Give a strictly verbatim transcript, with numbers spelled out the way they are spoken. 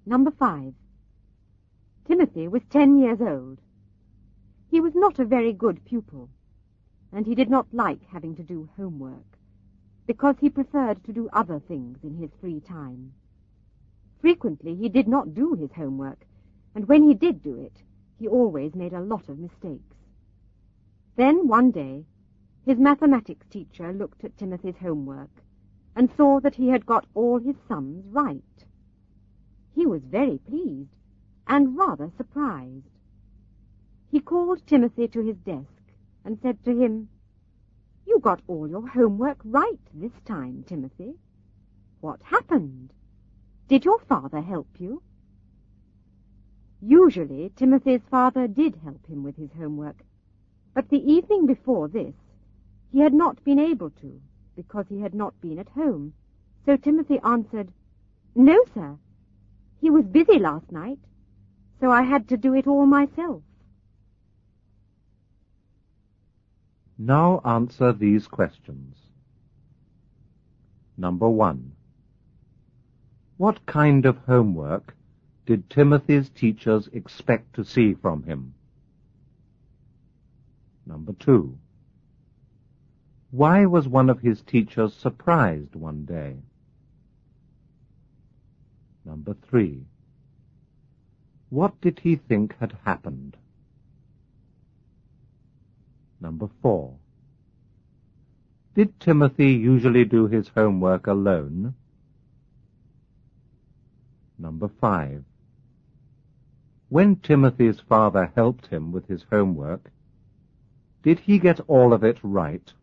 Number five. Timothy was ten years old. He was not a very good pupil, and he did not like having to do homework, because he preferred to do other things in his free time. Frequently he did not do his homework, and when he did do it, he always made a lot of mistakes. Then, one day, his mathematics teacher looked at Timothy's homework and saw that he had got all his sums right. He was very pleased and rather surprised. He called Timothy to his desk and said to him, "You got all your homework right this time, Timothy. What happened? Did your father help you?" Usually, Timothy's father did help him with his homework, but the evening before this, he had not been able to, because he had not been at home. So Timothy answered, "No, sir. He was busy last night, so I had to do it all myself." Now answer these questions. Number one. What kind of homework did Timothy's teachers expect to see from him? Number two. Why was one of his teachers surprised one day? Number three. What did he think had happened? Number four. Did Timothy usually do his homework alone? Number five. When Timothy's father helped him with his homework, did he get all of it right?